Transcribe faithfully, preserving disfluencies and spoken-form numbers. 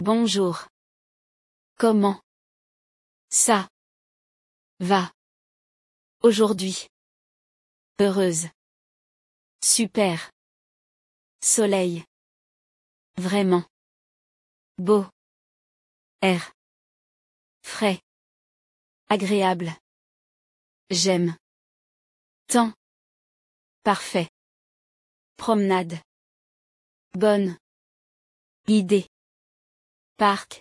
Bonjour. Comment ça va aujourd'hui? Heureuse. Super. Soleil. Vraiment. Beau. Air. Frais. Agréable. J'aime. Temps. Parfait. Promenade. Bonne idée. Parc.